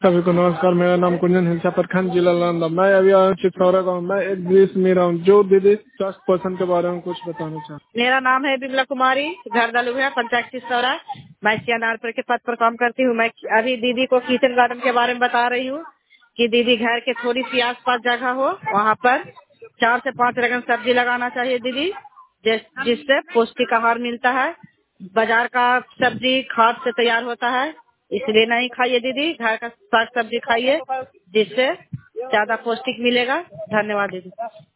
सभी को नमस्कार। मेरा नाम कुंजन हिलसा प्रखंड जिला नालंदा। मैं अभी आया हूँ चित्तौरा गाँव। मैं एक दृश्य में रहा हूँ जो दीदी स्वास्थ्य पोषण के बारे में कुछ बताना चाहता मेरा नाम है बिमला कुमारी, घर दलुहा, पंचायत चित्तौरा। मैं सीएनआर के पद पर काम करती हूँ। मैं अभी दीदी को किचन गार्डन के बारे में बता रही हूँ कि दीदी घर के थोड़ी सी आसपास जगह हो, वहाँ पर 4 से 5 रकम सब्जी लगाना चाहिए दीदी, जिससे पौष्टिक आहार मिलता है। बाजार का सब्जी खाद से तैयार होता है, इसलिए नहीं खाइए दीदी, घर का साग सब्जी खाइए, जिससे ज्यादा पौष्टिक मिलेगा। धन्यवाद दीदी।